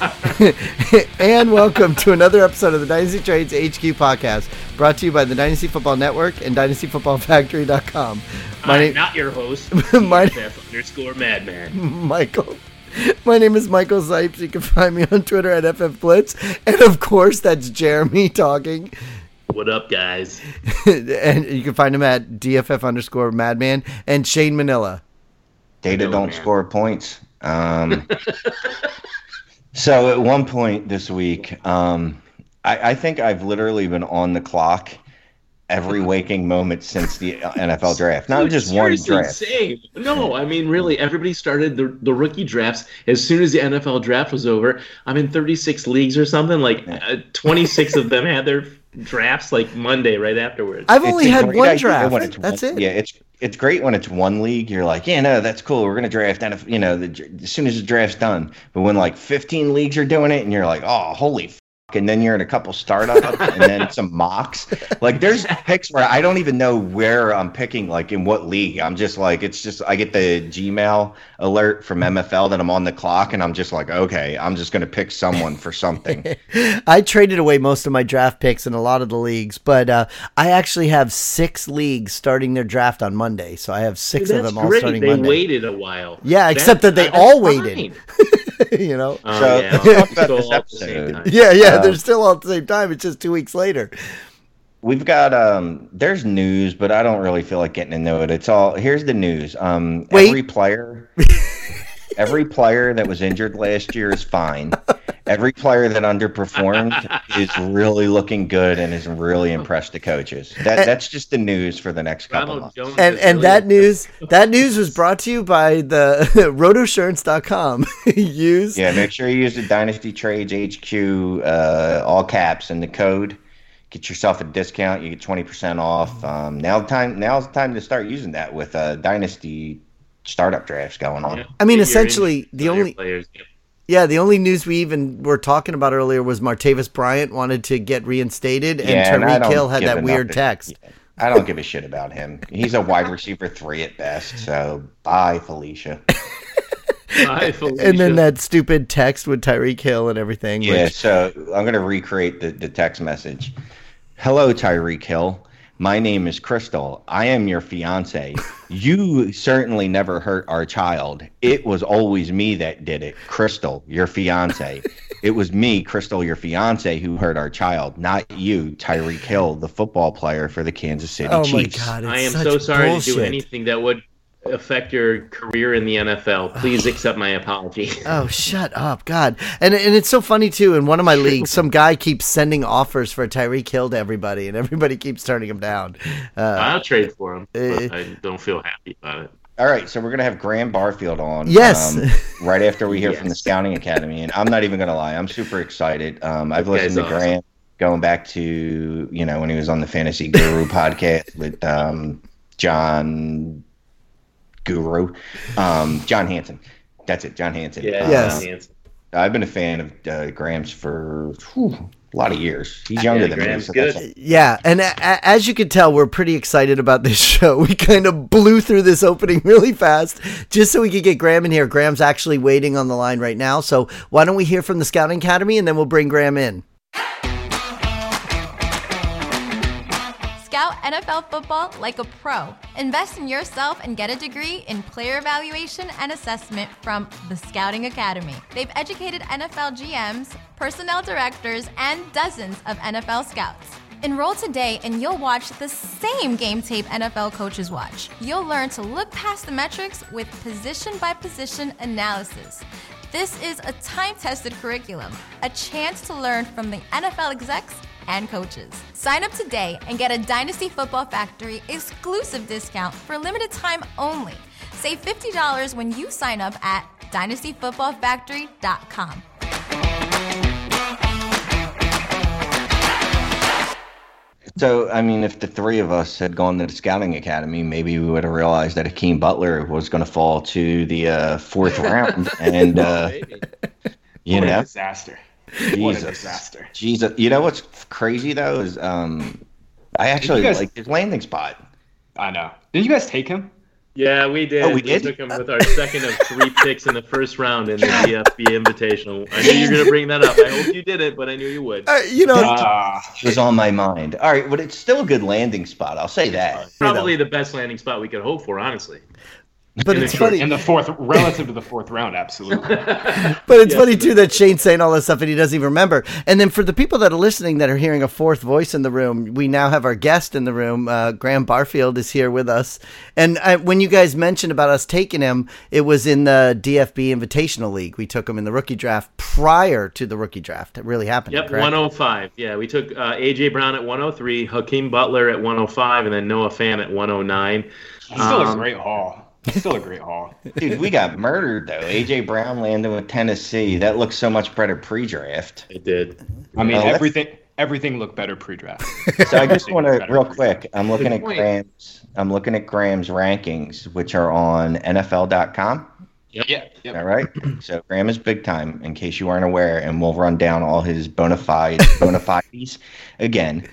And welcome to another episode of the Dynasty Trades HQ podcast, brought to you by the Dynasty Football Network and DynastyFootballFactory.com. Not your host, _Madman. Michael. My name is Michael Zipes. You can find me on Twitter at FFBlitz. And of course, that's Jeremy talking. What up, guys? And you can find him at DFF_Madman and Shane Manila. Data don't score points. So at one point this week, I think I've literally been on the clock every waking moment since the NFL draft. Not just one draft. Same. No, I mean, really, everybody started the rookie drafts as soon as the NFL draft was over. I'm in 36 leagues or something. Like 26 of them had their drafts like Monday right afterwards. I've only had one draft. That's it. Yeah, it's great when it's one league. You're like, yeah, no, that's cool. We're gonna draft, and as soon as the draft's done. But when like 15 leagues are doing it, and you're like, oh, holy. And then you're in a couple startups and then some mocks. Like there's picks where I don't even know where I'm picking, like in what league. I'm just like, I get the Gmail alert from MFL that I'm on the clock and I'm just like, okay, I'm just going to pick someone for something. I traded away most of my draft picks in a lot of the leagues, but I actually have 6 leagues starting their draft on Monday. So I have 6 of them all starting Monday. They waited a while. Yeah, except that they all waited. You know, they're still all at the same time. It's just 2 weeks later. We've got there's news, but I don't really feel like getting into it. Here's the news. Every player that was injured last year is fine. Every player that underperformed is really looking good and is really impressed the coaches. That's just the news for the next couple months. And that news was brought to you by the rotosurance.com. Make sure you use the Dynasty Trades HQ all caps and the code. Get yourself a discount. You get 20% off. Now's the time to start using that with Dynasty startup drafts going on. I mean, essentially the only news we even were talking about earlier was Martavis Bryant wanted to get reinstated, and Tyreek Hill had that weird text. I don't give a shit about him. He's a wide receiver 3 at best, so bye, Felicia. Bye, Felicia. And then that stupid text with Tyreek Hill and everything. Yeah, so I'm going to recreate the text message. Hello, Tyreek Hill. My name is Crystal. I am your fiance. You certainly never hurt our child. It was always me that did it. Crystal, your fiance. It was me, Crystal, your fiance, who hurt our child, not you, Tyreek Hill, the football player for the Kansas City Chiefs. My God, I am so sorry to do anything that would affect your career in the NFL. Please accept my apology. Oh, shut up, God. And it's so funny too. In one of my leagues, some guy keeps sending offers for Tyreek Hill to everybody, and everybody keeps turning him down. I'll trade for him, but I don't feel happy about it. All right, so we're gonna have Graham Barfield on. Yes. Right after we hear from the Scouting Academy, and I'm not even gonna lie, I'm super excited. I've listened to Graham going back to when he was on the Fantasy Guru podcast with John Hansen. That's it, John Hansen. Yeah, yes. Hansen. I've been a fan of Graham's for a lot of years. He's younger than me. So good. Yeah, and as you can tell, we're pretty excited about this show. We kind of blew through this opening really fast just so we could get Graham in here. Graham's actually waiting on the line right now, so why don't we hear from the Scouting Academy, and then we'll bring Graham in. Scout NFL football like a pro. Invest in yourself and get a degree in player evaluation and assessment from the Scouting Academy. They've educated NFL GMs, personnel directors, and dozens of NFL scouts. Enroll today and you'll watch the same game tape NFL coaches watch. You'll learn to look past the metrics with position-by-position analysis. This is a time-tested curriculum, a chance to learn from the NFL execs and coaches. Sign up today and get a Dynasty Football Factory exclusive discount for limited time only. Save $50 when you sign up at DynastyFootballFactory.com. So, I mean, if the three of us had gone to the Scouting Academy, maybe we would have realized that Hakeem Butler was going to fall to the fourth round. And, you know, disaster. What a disaster. Jesus. You know what's crazy, though, is I actually like his landing spot. I know. Didn't you guys take him? Yeah, we did. Oh, we did? Took him with our second of 3 picks in the first round in the DFB Invitational. I knew you were going to bring that up. I hope you did it, but I knew you would. You know, It was on my mind. All right, but it's still a good landing spot. I'll say that. Probably the best landing spot we could hope for, honestly. but it's funny. In the fourth, relative to the fourth round, absolutely. But it's funny too that Shane's saying all this stuff and he doesn't even remember. And then for the people that are listening that are hearing a fourth voice in the room, we now have our guest in the room. Graham Barfield is here with us. And when you guys mentioned about us taking him, it was in the DFB Invitational League. We took him in the rookie draft prior to the rookie draft. It really happened. Yep, correct? 105. Yeah, we took A.J. Brown at 103, Hakeem Butler at 105, and then Noah Fant at 109. Still a great haul. Still a great haul. Dude, we got murdered, though. A.J. Brown landing with Tennessee. That looks so much better pre-draft. It did. I mean, everything looked better pre-draft. So I just want to, real quick, I'm looking at Graham's rankings, which are on NFL.com. Yep. All right. So Graham is big time, in case you weren't aware, and we'll run down all his bona fides again.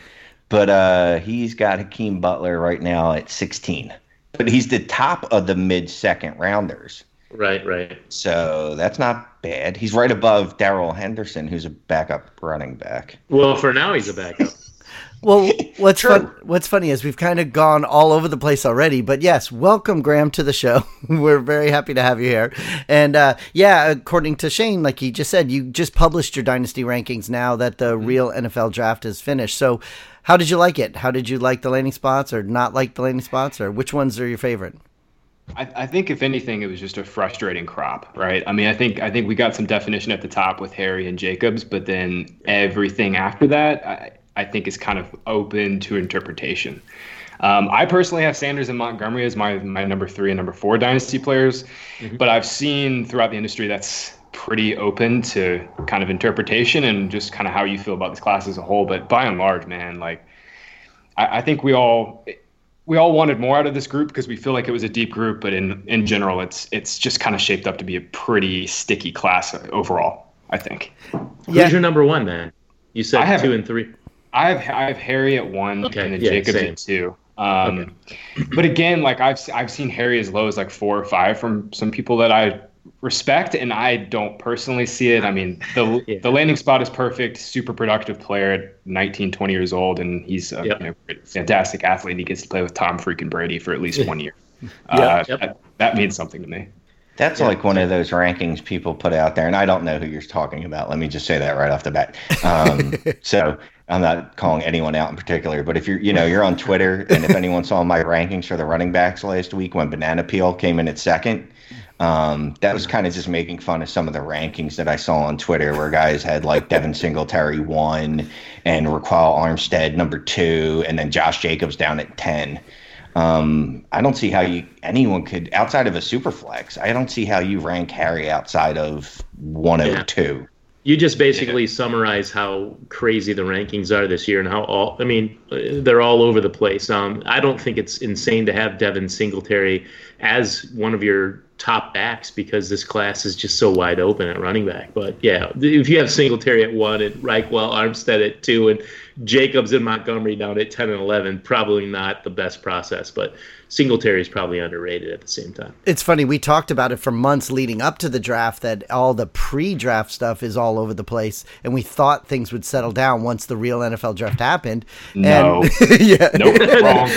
But he's got Hakeem Butler right now at 16. But he's the top of the mid-second rounders. Right. So that's not bad. He's right above Darrell Henderson, who's a backup running back. Well, for now, he's a backup. Well, what's funny is we've kind of gone all over the place already, but yes, welcome Graham to the show. We're very happy to have you here. And according to Shane, like he just said, you just published your dynasty rankings now that the real NFL draft is finished. So how did you like it? How did you like the landing spots or not like the landing spots, or which ones are your favorite? I think if anything, it was just a frustrating crop, right? I mean, I think we got some definition at the top with Harry and Jacobs, but then everything after that, I think is kind of open to interpretation. I personally have Sanders and Montgomery as my number 3 and number 4 dynasty players, but I've seen throughout the industry that's pretty open to kind of interpretation and just kind of how you feel about this class as a whole. But by and large, man, like I think we all wanted more out of this group because we feel like it was a deep group, but in general, it's just kind of shaped up to be a pretty sticky class overall, I think. Yeah. Who's your number 1, man? You said 2 and 3. I have Harry at 1 and then Jacobs same. at 2. But again, like I've seen Harry as low as like 4 or 5 from some people that I respect, and I don't personally see it. I mean, the landing spot is perfect, super productive player at 19, 20 years old, and he's a fantastic athlete. And he gets to play with Tom freaking Brady for at least 1 year. That means something to me. That's like one of those rankings people put out there, and I don't know who you're talking about. Let me just say that right off the bat. So I'm not calling anyone out in particular, but if you're on Twitter, and if anyone saw my rankings for the running backs last week when Banana Peel came in at 2nd, that was kind of just making fun of some of the rankings that I saw on Twitter, where guys had like Devin Singletary 1 and Raquel Armstead number 2, and then Josh Jacobs down at 10. I don't see how anyone could, outside of a super flex, I don't see how you rank Harry outside of 102. You just basically summarize how crazy the rankings are this year and they're all over the place. I don't think it's insane to have Devin Singletary as one of your top backs because this class is just so wide open at running back. But yeah, if you have Singletary at 1 and Reichwell, Armstead at 2 and Jacobs and Montgomery down at 10 and 11, probably not the best process, but Singletary is probably underrated at the same time. It's funny, we talked about it for months leading up to the draft that all the pre-draft stuff is all over the place, and we thought things would settle down once the real NFL draft happened. No. Yeah. Nope. Wrong.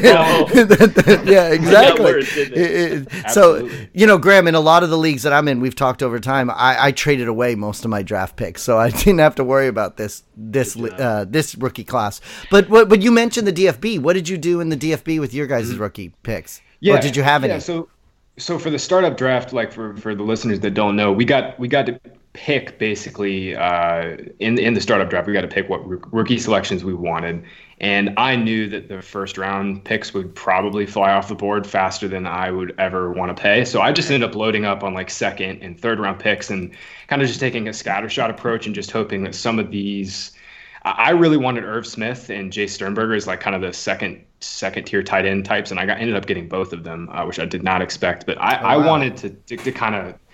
Yeah, exactly. Worse, so, Graham, in a lot of the leagues that I'm in, we've talked over time, I traded away most of my draft picks, so I didn't have to worry about this rookie class. But you mentioned the DFB. What did you do in the DFB with your guys' rookie picks? Yeah. Or did you have any? Yeah, so for the startup draft, like for the listeners that don't know, we got to pick basically in the startup draft, we got to pick what rookie selections we wanted. And I knew that the first round picks would probably fly off the board faster than I would ever want to pay. So I just ended up loading up on like second and third round picks and kind of just taking a scattershot approach and just hoping that some of these, I really wanted Irv Smith and Jay Sternberger as like kind of the second tier tight end types. And ended up getting both of them, which I did not expect. But I wanted to kind of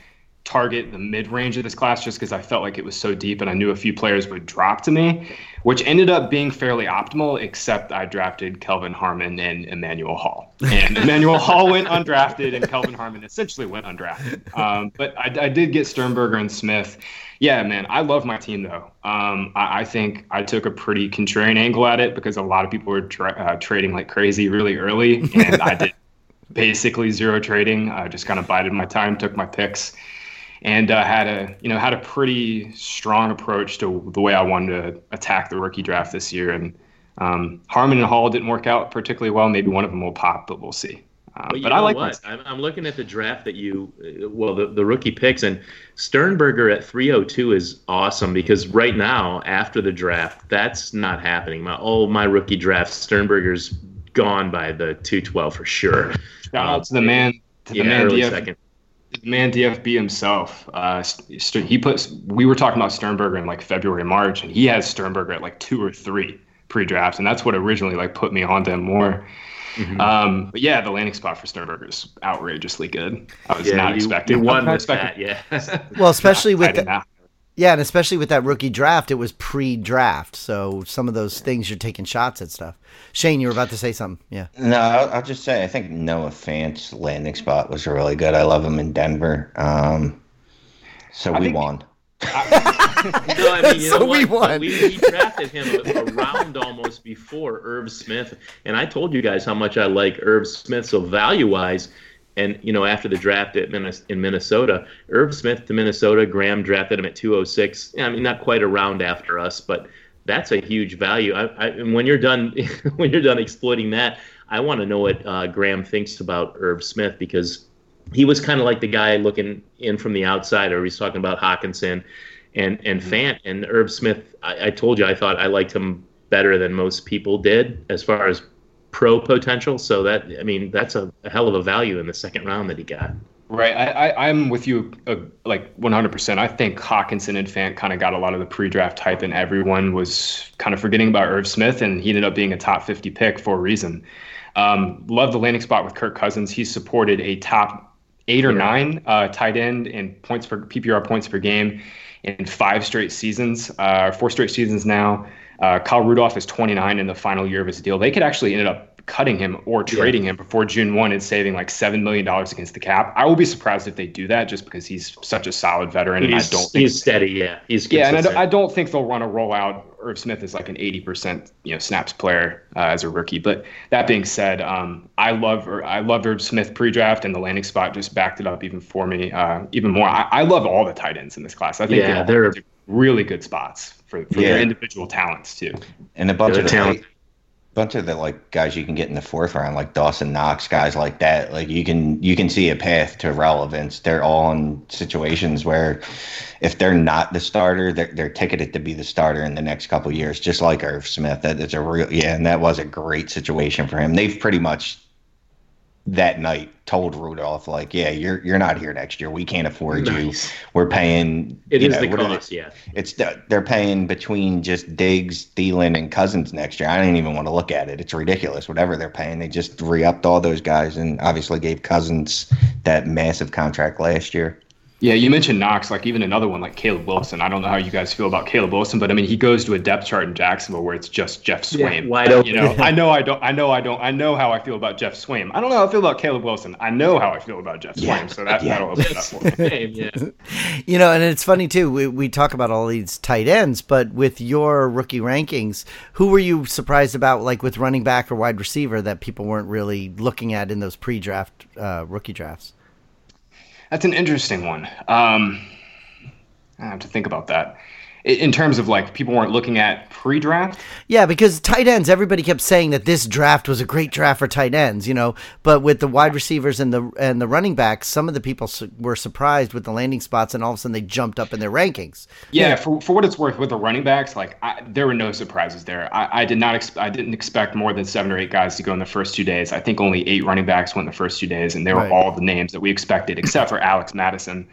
target the mid-range of this class just because I felt like it was so deep and I knew a few players would drop to me, which ended up being fairly optimal, except I drafted Kelvin Harmon and Emmanuel Hall. And Emmanuel Hall went undrafted and Kelvin Harmon essentially went undrafted. But I did get Sternberger and Smith. Yeah, man, I love my team, though. I think I took a pretty contrarian angle at it because a lot of people were trading like crazy really early, and I did basically zero trading. I just kind of bided my time, took my picks, and had a pretty strong approach to the way I wanted to attack the rookie draft this year. And Harmon and Hall didn't work out particularly well. Maybe one of them will pop, but we'll see. But I like what? I'm looking at the draft that the rookie picks, and Sternberger at 302 is awesome because right now, after the draft, that's not happening. My rookie draft, Sternberger's gone by the 212 for sure. Shout out to the man, early second. The man DFB himself. We were talking about Sternberger in like February, March, and he has Sternberger at like 2 or 3 pre-drafts, and that's what originally like put me onto him more. Mm-hmm. But yeah, the landing spot for Sternberger is outrageously good. I was not expecting. You won with that, yeah. Well, especially with and especially with that rookie draft, it was pre-draft, so some of those things you're taking shots at stuff. Shane, you were about to say something, yeah? No, I'll just say I think Noah Fant's landing spot was really good. I love him in Denver, so we won. No, I mean, you know what? We won. We drafted him around almost before Irv Smith, and I told you guys how much I like Irv Smith. So value-wise, and after the draft in Minnesota, Irv Smith to Minnesota, Graham drafted him at 206. I mean, not quite a round after us, but that's a huge value. And when you're done, exploiting that, I want to know what Graham thinks about Irv Smith because he was kind of like the guy looking in from the outside, or he's talking about Hawkinson and Fant and Irv Smith. I told you I thought I liked him better than most people did as far as pro potential. So that's a hell of a value in the second round that he got. Right. I'm with you like 100%. I think Hawkinson and Fant kind of got a lot of the pre-draft hype, and everyone was kind of forgetting about Irv Smith, and he ended up being a top 50 pick for a reason. Love the landing spot with Kirk Cousins. He's supported a top 8 or 9 tight end in PPR points per game in 4 straight seasons now. Kyle Rudolph is 29 in the final year of his deal. They could actually end up cutting him or trading him before June 1 and saving like $7 million against the cap. I will be surprised if they do that just because he's such a solid veteran. And he's steady. Yeah. He's consistent. And I don't think they'll run a rollout. Irv Smith is like an 80% snaps player as a rookie. But that being said, I love Irv Smith pre-draft, and the landing spot just backed it up even for me even more. I love all the tight ends in this class. I think they're really good spots for their individual talents too. And a bunch of the like guys you can get in the 4th round, like Dawson Knox, guys like that. Like you can see a path to relevance. They're all in situations where if they're not the starter, they're ticketed to be the starter in the next couple of years, just like Irv Smith. That's and that was a great situation for him. They've pretty much that night told Rudolph, like, yeah, you're not here next year. We can't afford you. We're paying. It is the cost, yeah. They're paying between just Diggs, Thielen, and Cousins next year. I don't even want to look at it. It's ridiculous. Whatever they're paying, they just re-upped all those guys and obviously gave Cousins that massive contract last year. Yeah, you mentioned Knox, like even another one like Caleb Wilson. I don't know how you guys feel about Caleb Wilson, but I mean, he goes to a depth chart in Jacksonville where it's just Jeff Swaim. Yeah, wide open. I know how I feel about Jeff Swaim. I don't know how I feel about Caleb Wilson. I know how I feel about Jeff Swaim. So that'll open it up for me. And it's funny too. We talk about all these tight ends, but with your rookie rankings, who were you surprised about, like with running back or wide receiver, that people weren't really looking at in those pre-draft rookie drafts? That's an interesting one. I have to think about that. In terms of like people weren't looking at pre-draft? Yeah, because tight ends, everybody kept saying that this draft was a great draft for tight ends, but with the wide receivers and the running backs, some of the people were surprised with the landing spots, and all of a sudden they jumped up in their rankings. Yeah, for what it's worth, with the running backs, like there were no surprises there. I didn't expect more than 7 or 8 guys to go in the first 2 days. I think only 8 running backs went in the first 2 days, and they were all the names that we expected, except for Alex Madison.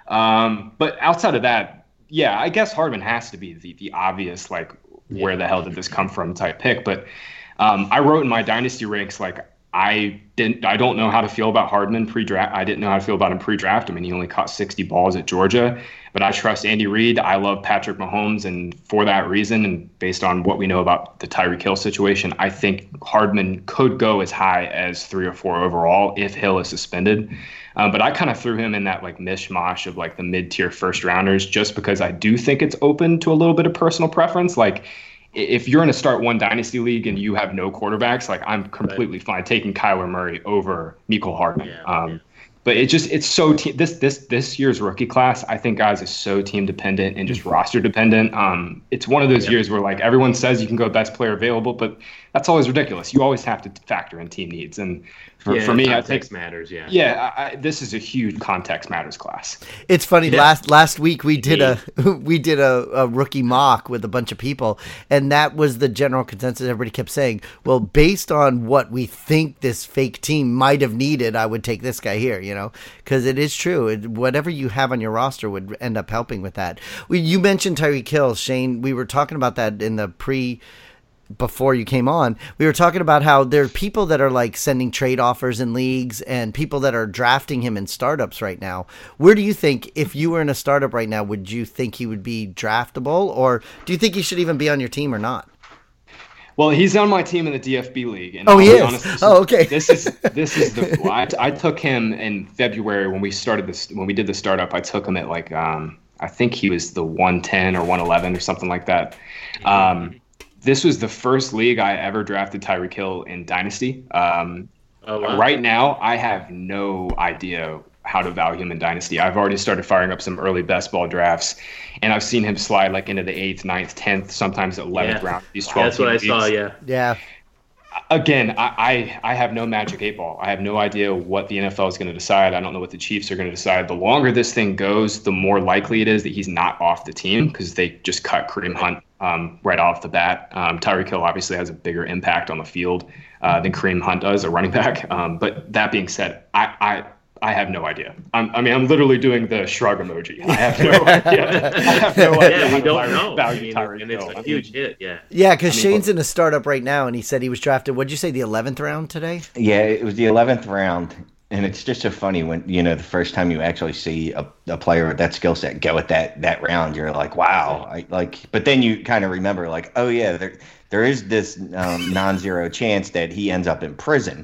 But outside of that, yeah, I guess Hardman has to be the obvious, like, where the hell did this come from type pick. But I wrote in my dynasty ranks, like, I don't know how to feel about Hardman pre-draft. I didn't know how to feel about him pre-draft. I mean, he only caught 60 balls at Georgia, but I trust Andy Reid. I love Patrick Mahomes, and for that reason, and based on what we know about the Tyreek Hill situation, I think Hardman could go as high as 3 or 4 overall if Hill is suspended. But I kind of threw him in that like mishmash of like the mid-tier first rounders, just because I do think it's open to a little bit of personal preference. Like, if you're in a start one dynasty league and you have no quarterbacks, like I'm completely fine taking Kyler Murray over Mecole Hardman. But it's so this year's rookie class, I think, guys, is so team dependent and just roster dependent. It's one of those years where like everyone says you can go best player available, but that's always ridiculous. You always have to factor in team needs. And for me, context matters. This is a huge context matters class. It's funny. Last week we did a rookie mock with a bunch of people, and that was the general consensus. Everybody kept saying, "Well, based on what we think this fake team might have needed, I would take this guy here." You know, because it is true. Whatever you have on your roster would end up helping with that. You mentioned Tyreek Hill, Shane. We were talking about that in the before you came on. We were talking about how there are people that are like sending trade offers in leagues and people that are drafting him in startups right now. Where do you think, if you were in a startup right now, would you think he would be draftable, or do you think he should even be on your team or not? Well, he's on my team in the DFB league. And he is. Honest, okay. This is the. I took him in February when we started this. When we did the startup, I took him at like I think he was the 110 or 111 or something like that. This was the first league I ever drafted Tyreek Hill in Dynasty. Wow. Right now, I have no idea how to value him in Dynasty. I've already started firing up some early best ball drafts, and I've seen him slide like into the 8th, 9th, 10th, sometimes 11th round. These 12 that's what I saw, Yeah. Again, I have no magic 8 ball. I have no idea what the NFL is going to decide. I don't know what the Chiefs are going to decide. The longer this thing goes, the more likely it is that he's not off the team, because they just cut Kareem Hunt right off the bat. Tyreek Hill obviously has a bigger impact on the field than Kareem Hunt does, a running back. But that being said, I have no idea. I'm literally doing the shrug emoji. I have no idea. I have no idea. Yeah, we don't know. And it's a huge hit. Yeah, because Shane's in a startup right now, and he said he was drafted. What'd you say, the 11th round today? Yeah, it was the 11th round. And it's just so funny when, the first time you actually see a player with that skill set go at that round, you're like, wow. But then you kind of remember, like, oh, yeah, there is this non-zero chance that he ends up in prison.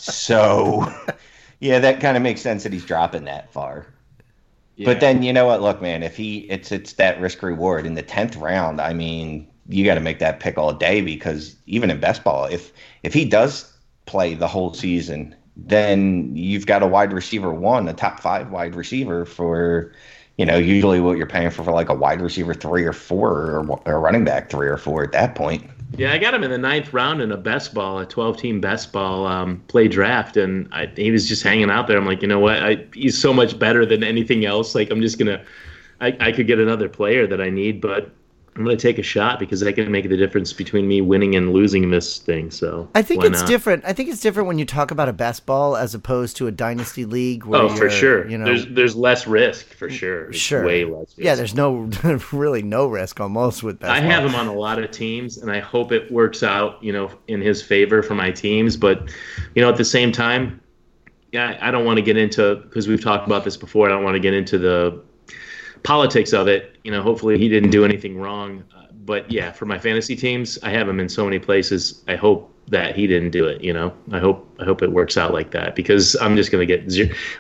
So, yeah, that kind of makes sense that he's dropping that far. Yeah. But then, you know what? Look, man, if it's that risk reward in the 10th round, I mean, you got to make that pick all day, because even in best ball, if he does play the whole season, then you've got a wide receiver 1, a top 5 wide receiver for, usually what you're paying for like a wide receiver 3 or 4 or a running back 3 or 4 at that point. Yeah, I got him in the 9th round in a best ball, a 12-team best ball play draft, and he was just hanging out there. I'm like, you know what? He's so much better than anything else. Like, I'm just going to – I could get another player that I need, but I'm going to take a shot because that can make the difference between me winning and losing this thing. So I think it's different. I think it's different when you talk about a best ball as opposed to a dynasty league. Where for sure. There's less risk for sure. Sure, way less risk. Yeah, there's really no risk almost with best ball. I have him on a lot of teams, and I hope it works out, in his favor for my teams. But at the same time, yeah, I don't want to get into, because we've talked about this before. I don't want to get into the politics of it. Hopefully he didn't do anything wrong. But yeah, for my fantasy teams, I have him in so many places. I hope that he didn't do it. I hope it works out like that, because I'm just going to get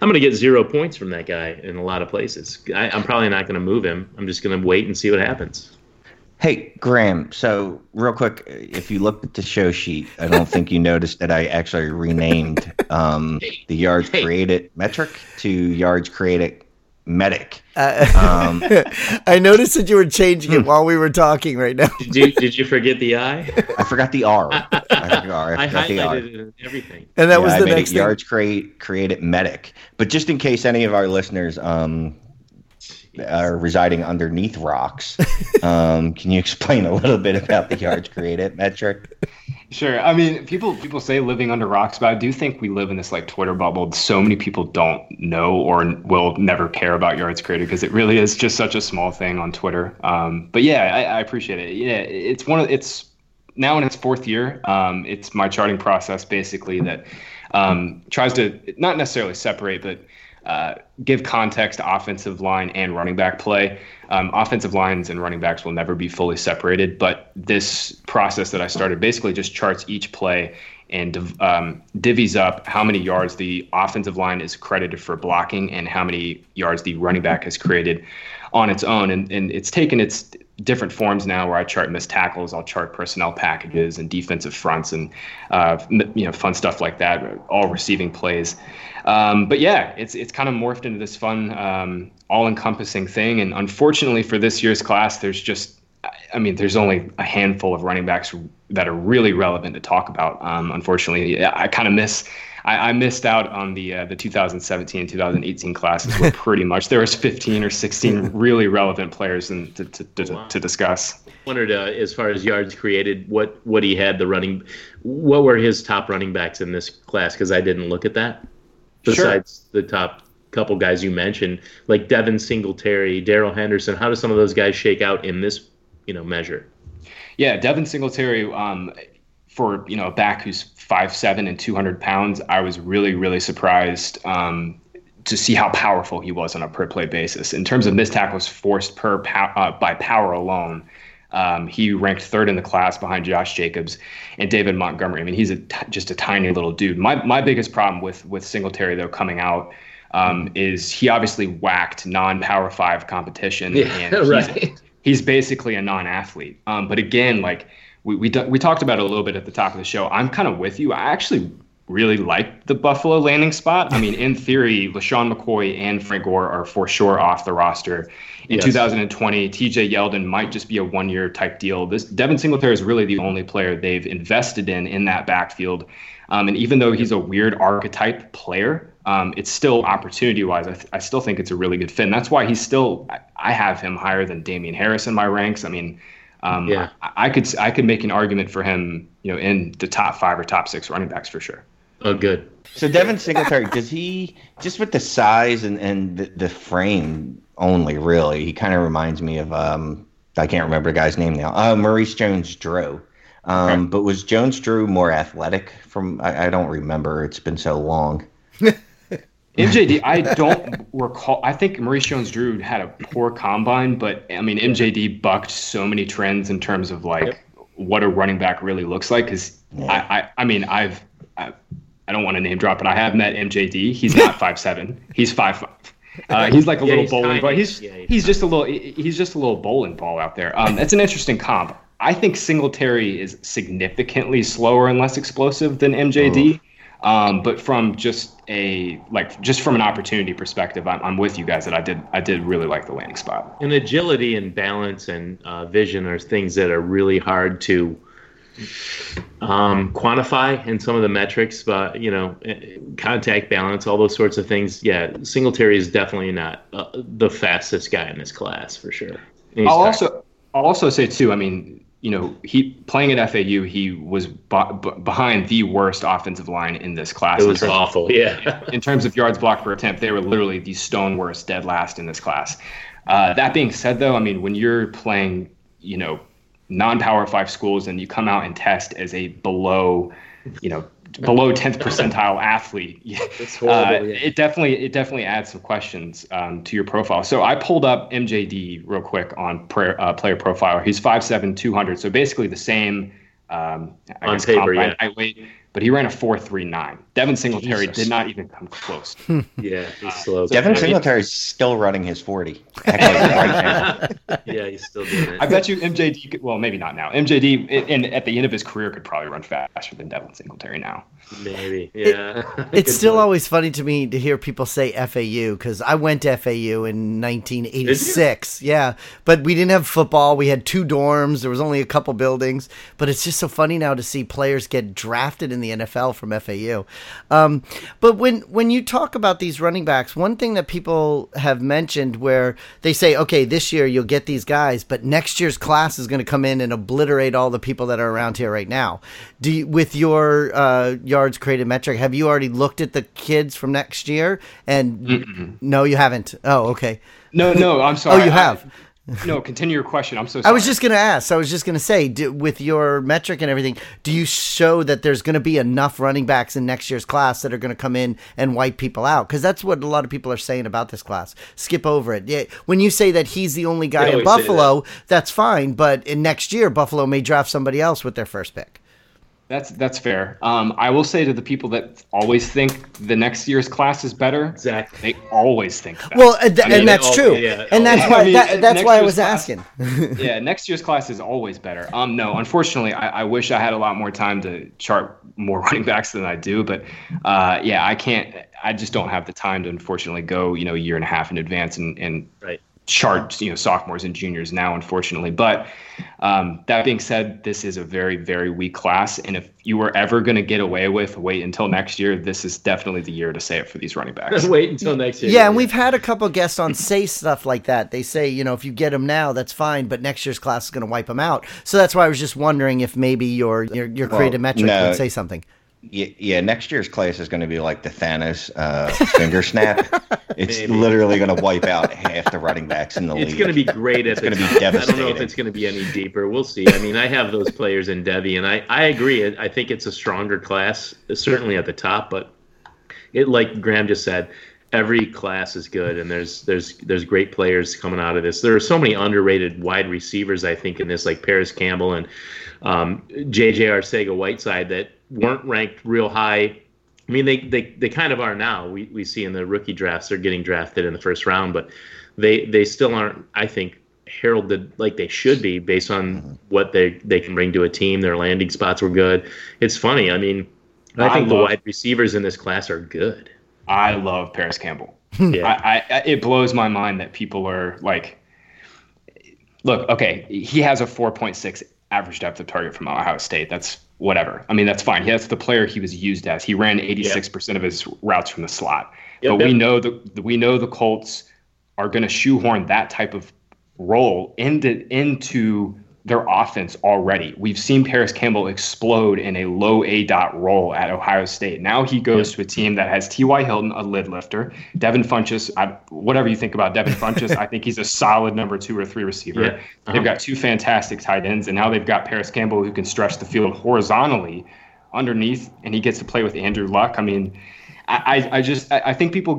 0 points from that guy in a lot of places. I'm probably not going to move him. I'm just going to wait and see what happens. Hey, Graham, so real quick, if you looked at the show sheet, I don't think you noticed that I actually renamed the yards created metric to yards created medic. I noticed that you were changing it while we were talking right now. Did you forget the I? I forgot the R. I highlighted the R. It and everything. And that was the next thing. Yards created medic. But just in case any of our listeners are residing underneath rocks, can you explain a little bit about the yards created metric? Sure. I mean, people say living under rocks, but I do think we live in this like Twitter bubble. So many people don't know or will never care about yards created, because it really is just such a small thing on Twitter. But yeah, I appreciate it. Yeah, it's now in its fourth year. It's my charting process basically that tries to not necessarily separate, but give context to offensive line and running back play. Offensive lines and running backs will never be fully separated, but this process that I started basically just charts each play and divvies up how many yards the offensive line is credited for blocking and how many yards the running back has created on its own. And it's taken its different forms now where I chart missed tackles, I'll chart personnel packages and defensive fronts and fun stuff like that, all receiving plays. But yeah, it's kind of morphed into this fun, all-encompassing thing. And unfortunately for this year's class, there's only a handful of running backs that are really relevant to talk about. Unfortunately, I missed out on the 2017 2018 classes where pretty much there was 15 or 16 really relevant players to discuss. I wondered, as far as yards created, what he had what were his top running backs in this class? Because I didn't look at that. Besides the top couple guys you mentioned, like Devin Singletary, Darrell Henderson, how do some of those guys shake out in this measure? Yeah, Devin Singletary, for a back who's 5'7" and 200 pounds, I was really, really surprised to see how powerful he was on a per play basis. In terms of missed tackles forced by power alone, he ranked third in the class behind Josh Jacobs and David Montgomery. I mean, he's just a tiny little dude. My biggest problem with Singletary, though, coming out is he obviously whacked non-Power 5 competition. Yeah, and right. He's basically a non-athlete. But again, like we talked about it a little bit at the top of the show, I'm kind of with you. I actually really like the Buffalo landing spot. I mean, in theory, LaShawn McCoy and Frank Gore are for sure off the roster. In 2020, TJ Yeldon might just be a one-year type deal. Devin Singletary is really the only player they've invested in that backfield. And even though he's a weird archetype player, it's still opportunity-wise, I still think it's a really good fit. And that's why I have him higher than Damian Harris in my ranks. I mean, I could make an argument for him, in the top 5 or top 6 running backs for sure. Oh, good. So Devin Singletary, does he, just with the size and the frame only, really, he kind of reminds me of, I can't remember the guy's name now, Maurice Jones-Drew. But was Jones-Drew more athletic? I don't remember. It's been so long. MJD, I don't recall. I think Maurice Jones-Drew had a poor combine, but I mean, MJD bucked so many trends in terms of what a running back really looks like. Because I don't want to name drop, but I have met MJD. He's not 5'7". He's 5'5". He's like a little bowling ball. He's just a little bowling ball out there. That's an interesting comp. I think Singletary is significantly slower and less explosive than MJD. But from just from an opportunity perspective, I'm with you guys that I did really like the landing spot. And agility and balance and vision are things that are really hard to quantify in some of the metrics, but contact balance, all those sorts of things. Yeah, Singletary is definitely not the fastest guy in this class for sure. I'll also say too, I mean, he playing at FAU, he was behind the worst offensive line in this class. It was awful, yeah. In terms of yards blocked per attempt, they were literally the stone worst, dead last in this class. That being said, though, I mean, when you're playing, non-Power 5 schools and you come out and test as a below 10th percentile athlete, it definitely adds some questions to your profile. So I pulled up MJD real quick on Player Profiler. He's 5'7", 200, so basically the same on paper, height, but he ran a 4.39. Devin Singletary did not even come close. Yeah, he's slow. Devin Singletary's still running his 40. Right now. Yeah, he's still doing it. I bet you MJD, well, maybe not now. MJD, at the end of his career, could probably run faster than Devin Singletary now. Maybe, yeah. It's still always funny to me to hear people say FAU, because I went to FAU in 1986. Yeah, but we didn't have football. We had 2 dorms. There was only a couple buildings. But it's just so funny now to see players get drafted in the NFL from FAU. But when you talk about these running backs, one thing that people have mentioned where they say, okay, this year you'll get these guys, but next year's class is going to come in and obliterate all the people that are around here right now. With your yards created metric, have you already looked at the kids from next year? And no, you haven't. Oh, okay. No, I'm sorry. Oh, you have. No, continue your question. I'm so sorry. I was just going to ask. I was just going to say, with your metric and everything, do you show that there's going to be enough running backs in next year's class that are going to come in and wipe people out? Because that's what a lot of people are saying about this class. Skip over it. Yeah, when you say that he's the only guy in Buffalo, that's fine. But in next year, Buffalo may draft somebody else with their first pick. That's fair. I will say to the people that always think the next year's class is better, exactly, they always think that. Well, and that's true, and that's why that's why I was asking. Yeah, next year's class is always better. No, unfortunately, I wish I had a lot more time to chart more running backs than I do, but yeah, I can't. I just don't have the time to unfortunately go a year and a half in advance and right. chart sophomores and juniors now, unfortunately. But that being said, this is a very, very weak class, and if you were ever going to get away with wait until next year, this is definitely the year to say it for these running backs. Wait until next year. Yeah, and we've had a couple guests on say stuff like that. They say, if you get them now, that's fine, but next year's class is going to wipe them out. So that's why I was just wondering if maybe your creative metric would say something. Yeah, next year's class is going to be like the Thanos finger snap. It's literally going to wipe out half the running backs in the league. It's going to be great at the time. I don't know if it's going to be any deeper. We'll see. I mean, I have those players in Devy, and I agree. I think it's a stronger class, certainly at the top. But it, like Graham just said, every class is good, and there's great players coming out of this. There are so many underrated wide receivers, I think, in this, like Paris Campbell and J.J. Arcega-Whiteside that weren't ranked real high. I mean, they kind of are now. We see in the rookie drafts they're getting drafted in the first round, but they still aren't, I think, heralded like they should be based on what they can bring to a team. Their landing spots were good. It's funny. I mean, I think the wide receivers in this class are good. I love Paris Campbell. Yeah. It blows my mind that people are like, look, okay, he has a 4.6 average depth of target from Ohio State. That's whatever. I mean, that's fine. That's the player he was used as. He ran 86% of his routes from the slot. But we know the Colts are going to shoehorn that type of role into their offense already. We've seen Paris Campbell explode in a low A-dot role at Ohio State. Now he goes to a team that has T.Y. Hilton, a lid lifter, Devin Funchess. Whatever you think about Devin Funchess, I think he's a solid number 2 or 3 receiver. Yeah. They've got 2 fantastic tight ends, and now they've got Paris Campbell who can stretch the field horizontally underneath, and he gets to play with Andrew Luck. I mean, I think people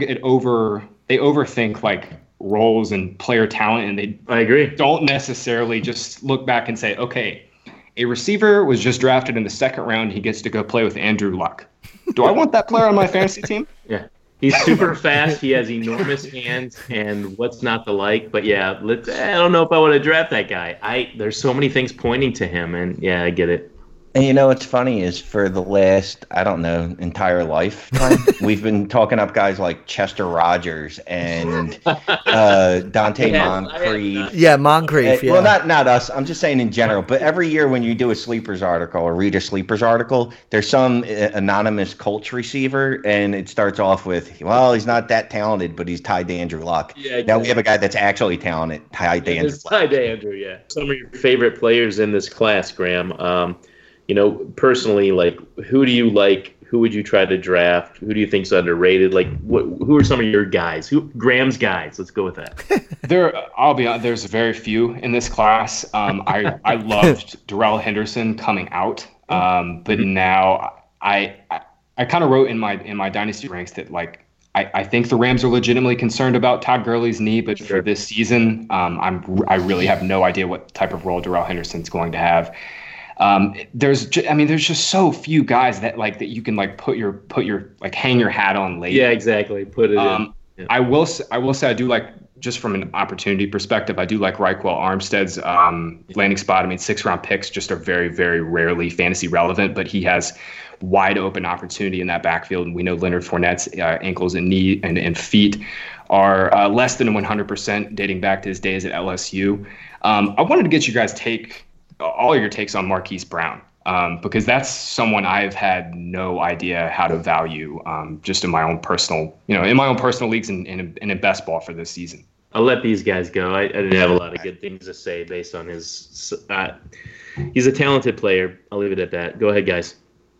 overthink like roles and player talent, and I agree. Don't necessarily just look back and say, okay, a receiver was just drafted in the second round. He gets to go play with Andrew Luck. Do I want that player on my fantasy team? Yeah. He's super fast. He has enormous hands, and what's not to like? But yeah, I don't know if I want to draft that guy. There's so many things pointing to him, and yeah, I get it. And what's funny is for the last, I don't know, entire lifetime, we've been talking up guys like Chester Rogers and Dante Moncrief. Yeah, Moncrief. Well, not us. I'm just saying in general. But every year when you do a sleepers article or read a sleepers article, there's some anonymous Colts receiver, and it starts off with, well, he's not that talented, but he's tied to Andrew Luck. Yeah, now we have a guy that's actually talented, tied to Andrew Luck. Tied to Andrew, yeah. Some of your favorite players in this class, Graham. Personally, like, who do you like? Who would you try to draft? Who do you think's underrated? Like, who are some of your guys? Graham's guys? Let's go with that. I'll be honest. There's very few in this class. I loved Darrell Henderson coming out, but now I kind of wrote in my dynasty ranks that like I think the Rams are legitimately concerned about Todd Gurley's knee, but for this season, I really have no idea what type of role Darrell Henderson's going to have. There's just so few guys that you can like put your like hang your hat on late. Yeah, exactly. Put it in. Yeah. I will say I do like, just from an opportunity perspective, I do like Raekwon Armstead's landing spot. I mean, 6-round picks just are very, very rarely fantasy relevant, but he has wide open opportunity in that backfield. And we know Leonard Fournette's ankles and knee and feet are less than 100% dating back to his days at LSU. I wanted to get you guys all your takes on Marquise Brown, because that's someone I've had no idea how to value, just in my own personal leagues and in best ball for this season. I'll let these guys go. I didn't have a lot of good things to say based on his. He's a talented player. I'll leave it at that. Go ahead, guys.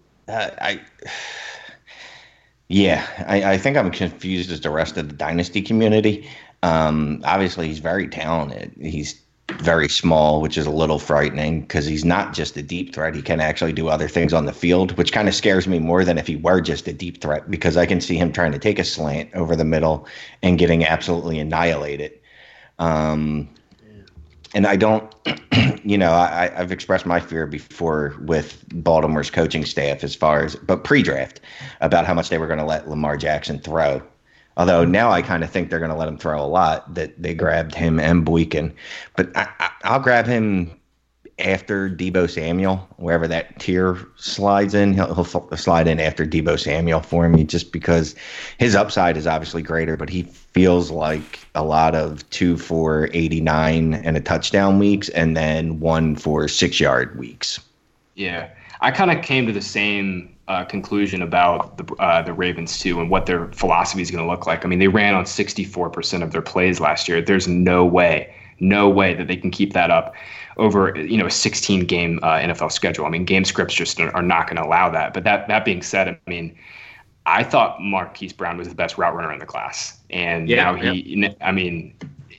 I think I'm confused as the rest of the dynasty community. Obviously, he's very talented. He's very small, which is a little frightening because he's not just a deep threat. He can actually do other things on the field, which kind of scares me more than if he were just a deep threat, because I can see him trying to take a slant over the middle and getting absolutely annihilated. And I don't, I've expressed my fear before with Baltimore's coaching staff but pre-draft, about how much they were going to let Lamar Jackson throw. Although now I kind of think they're going to let him throw a lot, that they grabbed him and Boykin. But I'll grab him after Deebo Samuel, wherever that tier slides in. He'll slide in after Deebo Samuel for me, just because his upside is obviously greater, but he feels like a lot of 2 for 89 and a touchdown weeks, and then 1 for 6-yard weeks. Yeah, I kind of came to the same conclusion about the Ravens too, and what their philosophy is going to look like. I mean, they ran on 64% of their plays last year. There's no way that they can keep that up over a 16-game NFL schedule. I mean, game scripts just are not going to allow that. But that being said, I mean, I thought Marquise Brown was the best route runner in the class, and I mean,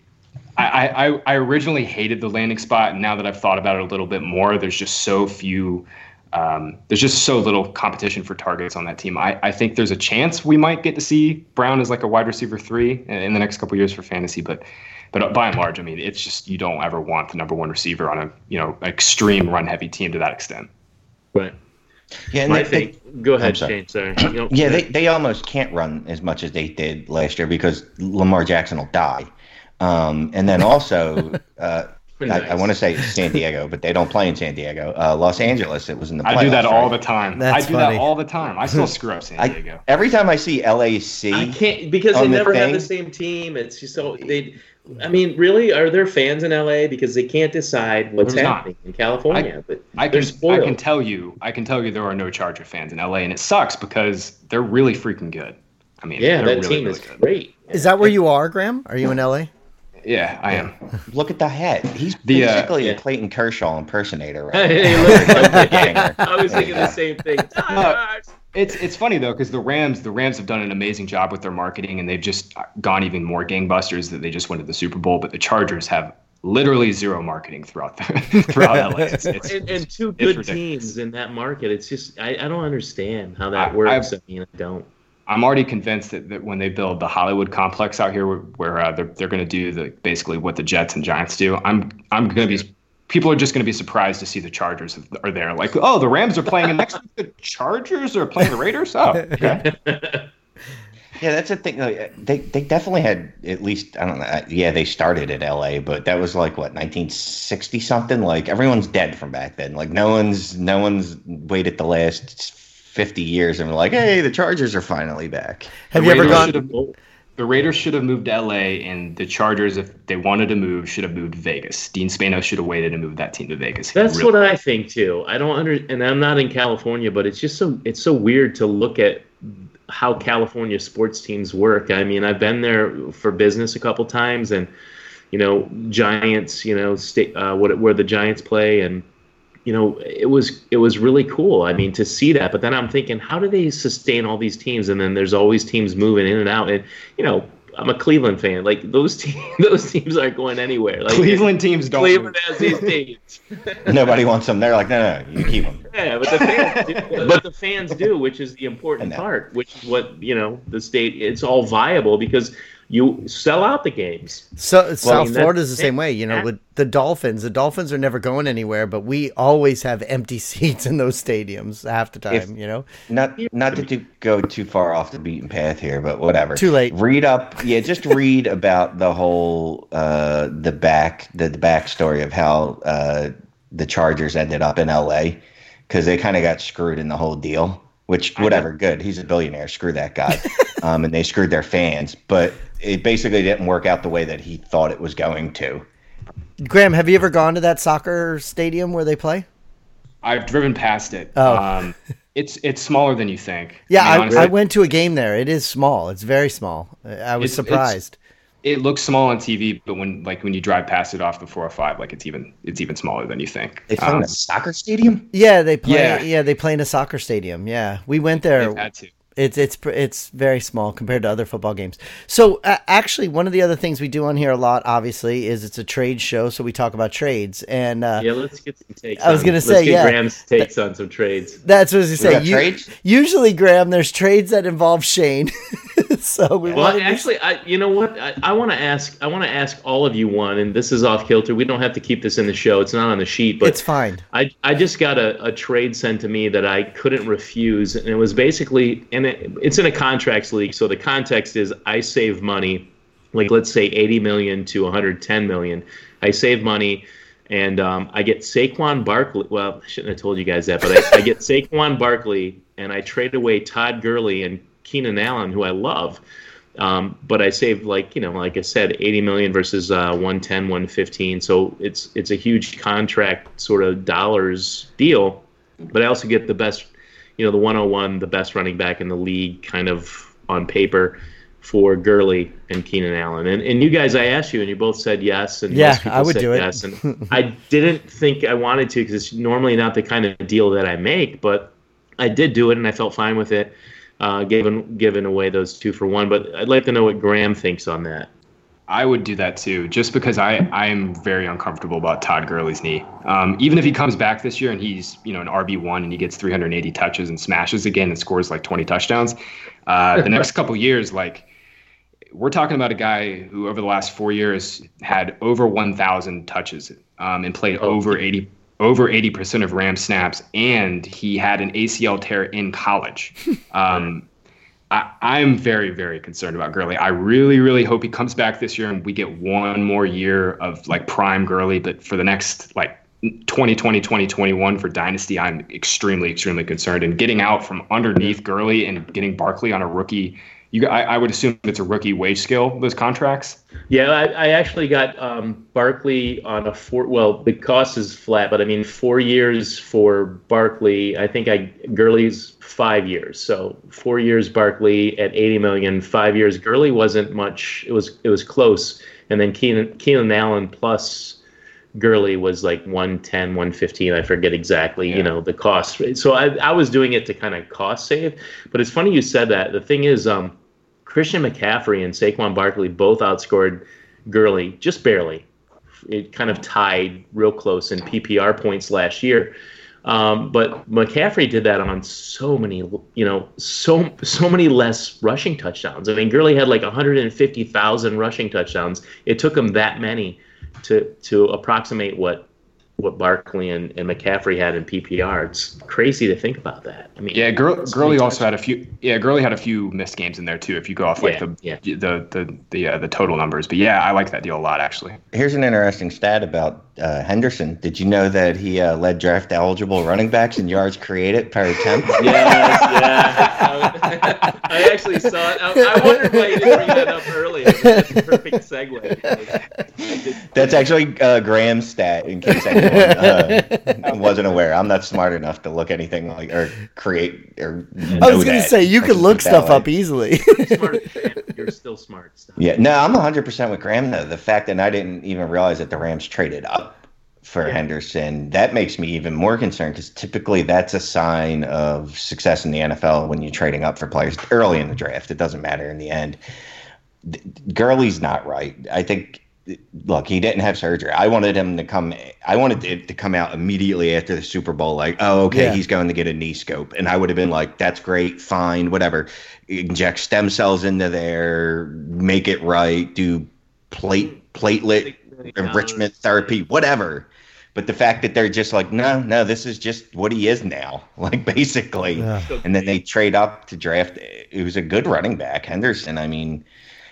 I originally hated the landing spot, and now that I've thought about it a little bit more, there's just so few. There's just so little competition for targets on that team. I think there's a chance we might get to see Brown as like a wide receiver 3 in the next couple of years for fantasy, but by and large, I mean, it's just, you don't ever want the number 1 receiver on a extreme run heavy team to that extent. Right. Yeah, and go ahead, Shane. Sorry. They almost can't run as much as they did last year because Lamar Jackson will die. And then also, I want to say San Diego, but they don't play in San Diego. Los Angeles, it was in the playoffs. I do that all the time. That's funny. That all the time. I still screw up San Diego. Every time I see LAC, I can't, because they never have the same team. It's just so I mean, really, are there fans in LA? Because they can't decide what's happening in California. I can tell you there are no Charger fans in LA, and it sucks because they're really freaking good. I mean, that really, team really is good. great. Is that where you are, Graham? Are you in LA? Yeah, I am. Look at the hat. He's basically a Clayton Kershaw impersonator. Right? I was thinking the same thing. It's funny though, because the Rams have done an amazing job with their marketing, and they've just gone even more gangbusters that they just went to the Super Bowl. But the Chargers have literally zero marketing throughout LA. And two good teams in that market. It's just I don't understand how that works. I don't. I'm already convinced that when they build the Hollywood complex out here, where they're going to do basically what the Jets and Giants do, people are just going to be surprised to see the Chargers are there. Like, oh, the Rams are playing, and next week the Chargers are playing the Raiders. Oh, okay. Yeah, that's the thing. They definitely had at least, I don't know. Yeah, they started at LA, but that was like what, 1960 something. Like everyone's dead from back then. Like no one's waited the last 50 years and we're like, hey, the Chargers are finally back. Have you ever gone? The Raiders should have moved to LA, and the Chargers, if they wanted to move, should have moved to Vegas. Dean Spanos should have waited and moved that team to Vegas. That's what I think too. I don't and I'm not in California, but it's just so weird to look at how California sports teams work. I mean, I've been there for business a couple times, and Giants, where the Giants play, and it was really cool. I mean, to see that. But then I'm thinking, how do they sustain all these teams? And then there's always teams moving in and out. And I'm a Cleveland fan. Like those teams aren't going anywhere. Like Cleveland teams don't. Cleveland has these teams. Nobody wants them. They're like, no, you keep them. Yeah, but the fans do, which is the important part. Which is what the state. It's all viable because you sell out the games. So South Florida is the same way. With the Dolphins are never going anywhere, but we always have empty seats in those stadiums half the time. Not to go too far off the beaten path here, but whatever. Too late. Just read about the whole the backstory of how the Chargers ended up in LA, because they kind of got screwed in the whole deal. Which, whatever, good. He's a billionaire. Screw that guy. And they screwed their fans. But it basically didn't work out the way that he thought it was going to. Graham, have you ever gone to that soccer stadium where they play? I've driven past it. Oh. It's smaller than you think. Yeah, I went to a game there. It is small. It's very small. I was surprised. It looks small on TV, but when you drive past it off the 405, like it's even smaller than you think. They play in a soccer stadium? Yeah, they play. Yeah, they play in a soccer stadium. Yeah, we went there. They've had to. It's very small compared to other football games. So actually, one of the other things we do on here a lot, obviously, is it's a trade show. So we talk about trades. And let's get some takes. I was going to say, Graham's takes on some trades. That's what I was going to say. Trades? Usually, Graham, there's trades that involve Shane. So you know what? I want to ask all of you one, and this is off kilter. We don't have to keep this in the show. It's not on the sheet, but it's fine. I just got a trade sent to me that I couldn't refuse, and it was basically, and it's in a contracts league. So the context is I save money, like let's say 80 million to 110 million. I save money, and I get Saquon Barkley. Well, I shouldn't have told you guys that, but I get Saquon Barkley, and I trade away Todd Gurley and Keenan Allen, who I love, but I saved like I said, 80 million versus 110, 115. So it's a huge contract sort of dollars deal, but I also get the best, the 101, the best running back in the league, kind of on paper, for Gurley and Keenan Allen. And you guys, I asked you, and you both said yes. And most people I would said do it. yes. And I didn't think I wanted to because it's normally not the kind of deal that I make, but I did do it, and I felt fine with it. Giving away those 2 for 1, but I'd like to know what Graham thinks on that. I would do that too, just because I am very uncomfortable about Todd Gurley's knee. Even if he comes back this year and he's an RB1 and he gets 380 touches and smashes again and scores like 20 touchdowns, the next couple years, like we're talking about a guy who over the last 4 years had over 1,000 touches and played over 80% of Rams snaps, and he had an ACL tear in college. I'm very, very concerned about Gurley. I really, really hope he comes back this year and we get one more year of like prime Gurley. But for the next like 2020, 2021 for Dynasty, I'm extremely, extremely concerned. And getting out from underneath Gurley and getting Barkley on a rookie, I would assume it's a rookie wage scale, those contracts. Yeah, I actually got Barkley on a the cost is flat, but I mean 4 years for Barkley. I think Gurley's 5 years. So 4 years Barkley at 80 million, 5 years. Gurley wasn't much. It was close. And then Keenan Allen plus Gurley was like 110, 115. I forget exactly, the cost. So I was doing it to kind of cost save. But it's funny you said that. The thing is, Christian McCaffrey and Saquon Barkley both outscored Gurley just barely. It kind of tied real close in PPR points last year. But McCaffrey did that on so many less rushing touchdowns. I mean, Gurley had like 150,000 rushing touchdowns. It took him that many to approximate what Barkley and McCaffrey had in PPR. It's crazy to think about that. I mean, Gurley also had a few. Yeah, Gurley had a few missed games in there too. If you go off like the total numbers, but yeah, I like that deal a lot actually. Here's an interesting stat about Henderson. Did you know that he led draft eligible running backs in yards created per attempt? Yeah. I actually saw it. I wondered why you didn't bring that up earlier. That's a perfect segue. That's actually Graham's stat, in case anyone wasn't aware. I'm not smart enough to look anything like or create or. I was going to say you can look stuff up easily. You're still smart. Stuff. Yeah, no, I'm 100% with Graham though. The fact that I didn't even realize that the Rams traded up for Henderson, that makes me even more concerned because typically that's a sign of success in the NFL when you're trading up for players early in the draft. It doesn't matter in the end. Gurley's not right. I think, look, he didn't have surgery. I wanted it to come out immediately after the Super Bowl, like, oh, okay, he's going to get a knee scope. And I would have been like, that's great, fine, whatever. Inject stem cells into there, make it right, do platelet enrichment therapy, whatever. But the fact that they're just like, no, this is just what he is now, like basically. Yeah. And then they trade up to draft. It was a good running back, Henderson. I mean,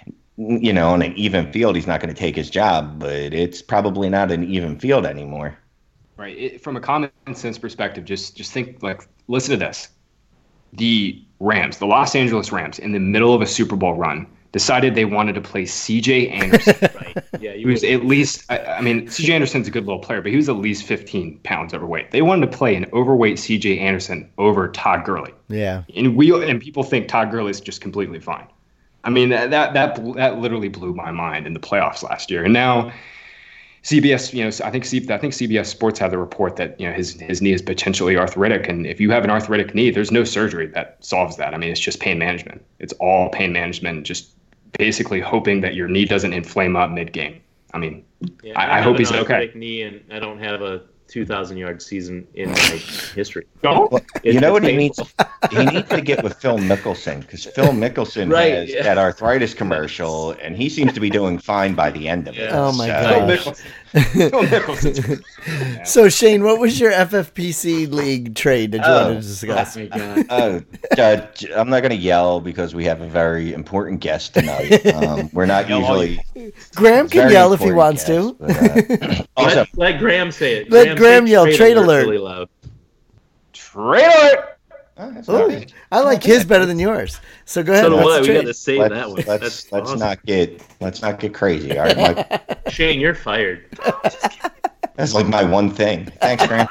on an even field, he's not going to take his job, but it's probably not an even field anymore. Right. From a common sense perspective, just think, like, listen to this. The Rams, the Los Angeles Rams, in the middle of a Super Bowl run, decided they wanted to play C.J. Anderson. Right. Yeah, he was at least, I mean, C.J. Anderson's a good little player, but he was at least 15 pounds overweight. They wanted to play an overweight C.J. Anderson over Todd Gurley. Yeah. And people think Todd Gurley is just completely fine. I mean, that literally blew my mind in the playoffs last year. And now CBS, I think CBS Sports had the report that his knee is potentially arthritic, and if you have an arthritic knee, there's no surgery that solves that. I mean, it's just pain management. It's all pain management, just basically hoping that your knee doesn't inflame up mid-game. I mean, I hope he's okay. Knee, and I don't have a 2,000-yard season in my history. Oh, well, you know what he needs? He needs to get with Phil Mickelson, because Phil Mickelson has that arthritis commercial, and he seems to be doing fine by the end of it. Oh my gosh. So Shane, what was your FFPC league trade that you wanted to discuss? I'm not going to yell because we have a very important guest tonight. We're not usually. Graham can yell if he wants to. Also, let Graham say it. Let Graham yell trade alert. Really loud. Trade alert. I like his better than yours. So go ahead. So do I. We got to save that one. Let's not get crazy. All right, Mike. Shane, you're fired. That's like my one thing. Thanks, Graham.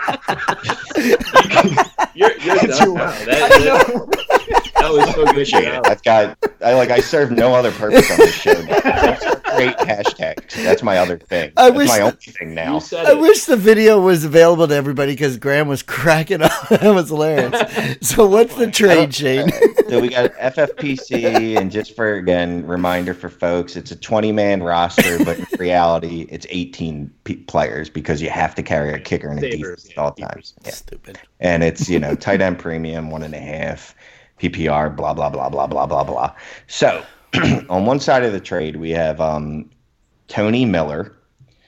You're done now. That was so good. I serve no other purpose on this show. That's a great hashtag. That's my other thing. That's my only thing now. I wish the video was available to everybody because Graham was cracking up. That was hilarious. So what's the trade, Shane? So we got FFPC, and just for, again, reminder for folks, it's a 20-man roster, but in reality, it's 18 players because you have to carry a kicker and a defense at all times. Yeah. Stupid. And it's, tight end premium, 1.5. PPR, blah, blah, blah, blah, blah, blah, blah. So, on one side of the trade, we have Tony Miller,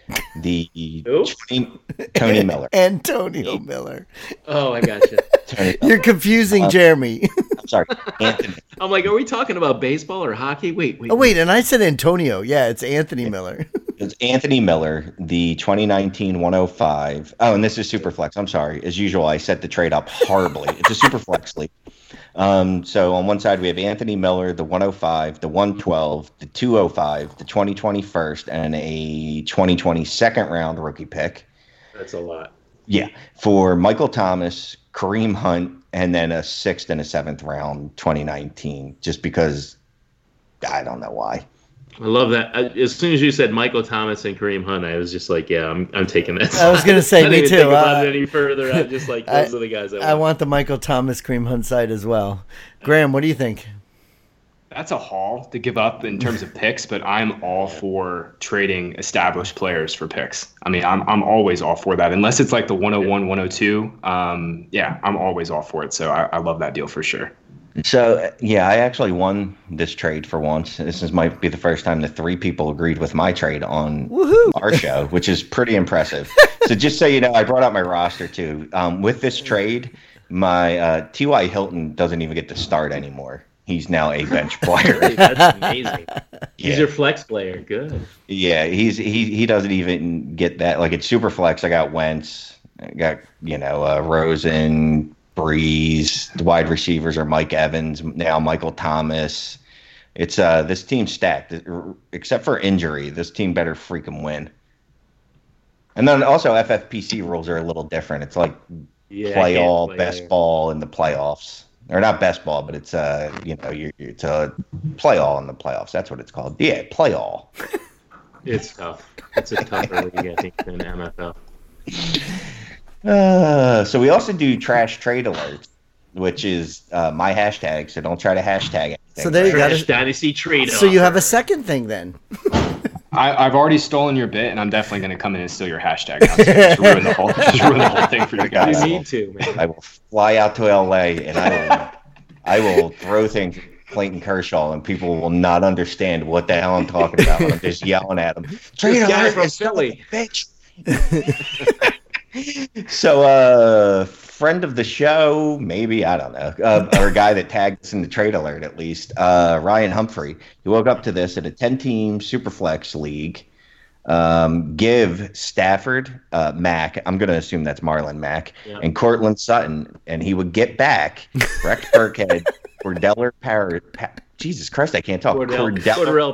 Tony Miller. Antonio Miller. Oh, I got you. You're confusing Jeremy. I'm sorry, Anthony. I'm like, are we talking about baseball or hockey? Wait. Oh, wait, and I said Antonio. Yeah, it's Anthony Miller. It's Anthony Miller, the 2019 105. Oh, and this is Superflex. I'm sorry. As usual, I set the trade up horribly. It's a Superflex league. So on one side, we have Anthony Miller, the 105, the 112, the 205, the 2020 first, and a 2020 second round rookie pick. That's a lot. Yeah. For Michael Thomas, Kareem Hunt, and then a 6th and a 7th round 2019, just because I don't know why. I love that. As soon as you said Michael Thomas and Kareem Hunt, I was just like, yeah, I'm taking that. I was going to say, me too. Think about it any further. I'm just like, those are the guys I want the Michael Thomas Kareem Hunt side as well. Graham, what do you think? That's a haul to give up in terms of picks, but I'm all for trading established players for picks. I mean, I'm always all for that, unless it's like the 101, 102. I'm always all for it. So I love that deal for sure. So, yeah, I actually won this trade for once. Might be the first time that 3 people agreed with my trade on our show, which is pretty impressive. So just so you know, I brought out my roster, too. With this trade, my T.Y. Hilton doesn't even get to start anymore. He's now a bench player. That's amazing. He's your flex player. Good. Yeah, he doesn't even get that. Like, it's super flex. I got Wentz. I got, Rosen, Breeze. The wide receivers are Mike Evans, now Michael Thomas. It's this team's stacked. Except for injury, this team better freaking win. And then also FFPC rules are a little different. It's like best ball in the playoffs. Or not best ball, but it's it's a play all in the playoffs. That's what it's called. Yeah, play all. It's tough. It's a tougher league, I think, than NFL. So we also do trash trade alerts, which is my hashtag. So don't try to hashtag anything. So there you go. Trash Dynasty trade. So you have a second thing then. I've already stolen your bit, and I'm definitely going to come in and steal your hashtag now. So just ruin the whole thing for you guys. You need to, man. I will fly out to LA and I will throw things at Clayton Kershaw, and people will not understand what the hell I'm talking about. I'm just yelling at them. Trade guy from Philly, bitch. So, friend of the show, maybe, I don't know, or a guy that tagged us in the trade alert at least, Ryan Humphrey. He woke up to this at a 10-team Superflex league. Give Stafford, Mack, I'm going to assume that's Marlon Mack, and Cortland Sutton, and he would get back Rex Burkhead, Cordarrelle Jesus Christ, I can't talk. Cordarrelle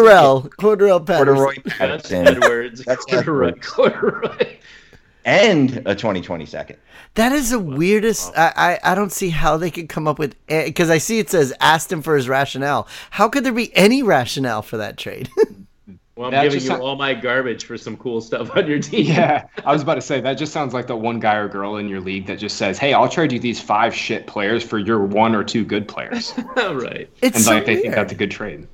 Patterson. Edwards. That's Corduroy. And a 2020 second. That is the weirdest. I don't see how they could come up with, because I see it says asked him for his rationale. How could there be any rationale for that trade? Well, I'm That giving just you sound- all my garbage for some cool stuff on your team. Yeah, I was about to say that just sounds like the one guy or girl in your league that just says, "Hey, I'll trade you these 5 shit players for your 1 or 2 good players," Right. It's and so like they think weird. that's a good trade.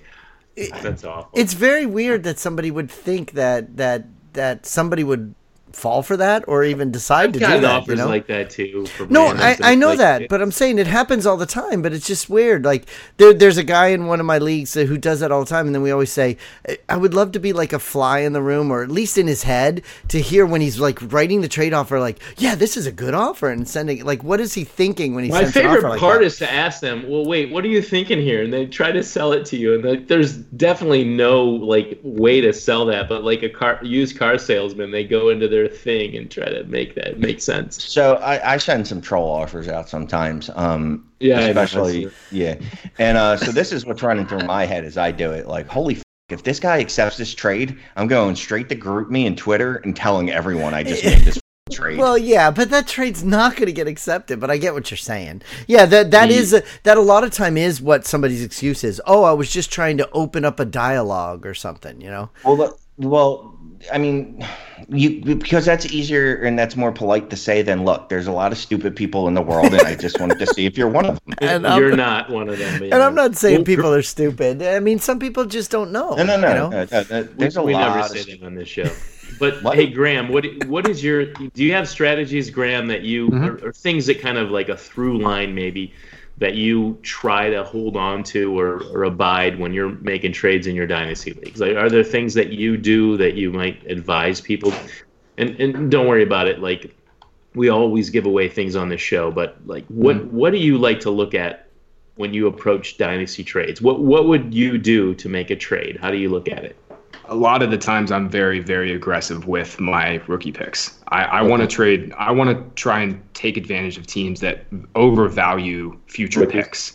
That's awful. It's very weird that somebody would think that somebody would fall for that or even decide to do I've gotten that. offers You know? like that too. From No, randoms, I and know it's that, like, but I'm saying it happens all the time. But it's just weird. Like there's a guy in one of my leagues who does that all the time, and then we always say, I would love to be like a fly in the room, or at least in his head, to hear when he's like writing the trade offer, like, yeah, this is a good offer, and sending like, what is he thinking when he My sends an offer favorite like part that? is to ask them, well, wait, what are you thinking here? And they try to sell it to you. And there's definitely no like way to sell that. But like used car salesman, they go into their thing and try to make that make sense. So I send some troll offers out sometimes. Yeah, I know. especially yeah. And so this is what's running through my head as I do it. Like, holy, if this guy accepts this trade, I'm going straight to GroupMe and Twitter and telling everyone I just made this trade. Well, yeah, but that trade's not going to get accepted. But I get what you're saying. Yeah, that is that a lot of time is what somebody's excuse is. Oh, I was just trying to open up a dialogue or something. You know. Well, I mean, because that's easier and that's more polite to say than, look, there's a lot of stupid people in the world, and I just wanted to see if you're one of them. And You're not one of them. And I'm not saying people are stupid. I mean, some people just don't know. No. You know? There's a we lot. never of say that on this show. But What? hey, Graham, what is your? Do you have strategies, Graham, that you or things that kind of like a through line maybe that you try to hold on to or abide when you're making trades in your dynasty leagues? Like, are there things that you do that you might advise people? And don't worry about it. Like, we always give away things on this show, but like, what do you like to look at when you approach dynasty trades? What would you do to make a trade? How do you look at it? A lot of the times I'm very, very aggressive with my rookie picks. I want to trade. I want to try and take advantage of teams that overvalue future picks.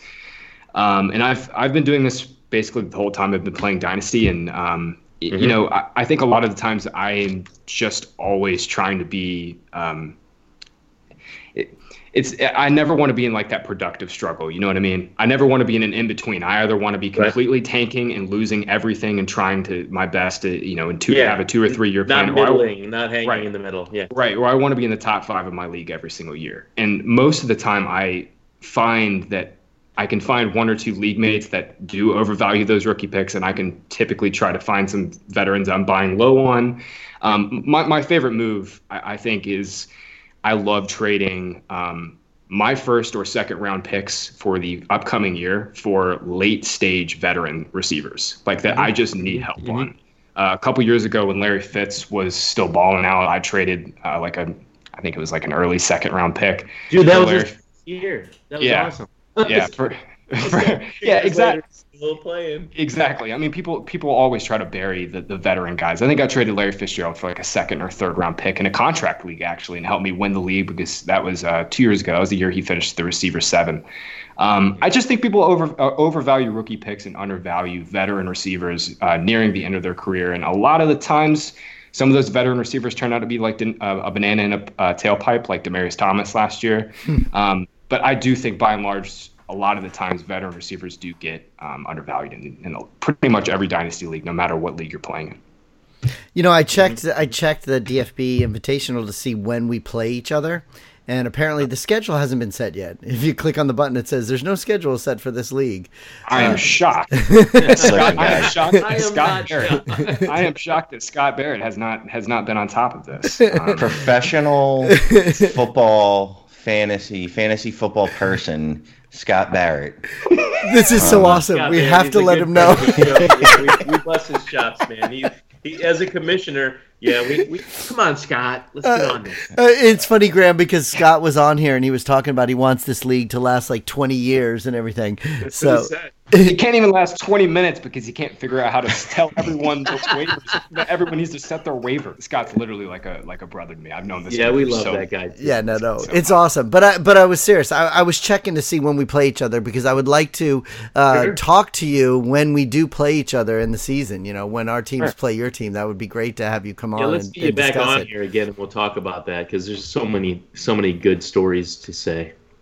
And I've been doing this basically the whole time I've been playing Dynasty. And, you know, I think a lot of the times I am just always trying to be I never want to be in like that productive struggle. You know what I mean? I never want to be in an in-between. I either want to be completely tanking and losing everything and trying to my best to, you know, have a 2 or 3 year plan. Not middling, not hanging in the middle. Yeah. Right. Or I want to be in the top 5 of my league every single year. And most of the time I find that I can find 1 or 2 league mates that do overvalue those rookie picks, and I can typically try to find some veterans I'm buying low on. My favorite move, I think, is I love trading my first or second round picks for the upcoming year for late stage veteran receivers like that I just need help on. A couple years ago when Larry Fitz was still balling out, I traded I think it was like an early second round pick. Dude, that was his year. That was awesome. Yeah, exactly. Still playing. Exactly. I mean, people always try to bury the veteran guys. I think I traded Larry Fitzgerald for like a second or third round pick in a contract league actually, and helped me win the league because that was 2 years ago. That was the year he finished the receiver 7. I just think people overvalue rookie picks and undervalue veteran receivers nearing the end of their career, and a lot of the times, some of those veteran receivers turn out to be like a banana in a tailpipe, like Demaryius Thomas last year. But I do think, by and large, a lot of the times veteran receivers do get undervalued in pretty much every dynasty league, no matter what league you're playing in. You know, I checked the DFB Invitational to see when we play each other, and apparently the schedule hasn't been set yet. If you click on the button, it says there's no schedule set for this league. I am shocked. I am shocked that Scott Barrett has not been on top of this. Professional football fantasy football person, Scott Barrett. This is so awesome. Scott, We man, have he's to a let good him know. we bless his chops, man. He as a commissioner, we come on, Scott. Let's get on this. It's funny, Graham, because Scott was on here and he was talking about he wants this league to last like 20 years and everything. That's what So he said. It can't even last 20 minutes because he can't figure out how to tell everyone those waivers. Everyone needs to set their waiver. Scott's literally like a brother to me. I've known this. Yeah, guy we for love so that guy. Too. yeah, no, it's awesome. But I was serious. I was checking to see when we play each other because I would like to talk to you when we do play each other in the season. You know, when our teams play your team, that would be great to have you come on. Yeah, let's and, get you and back discuss on it. here again, and we'll talk about that because there's so many good stories to say.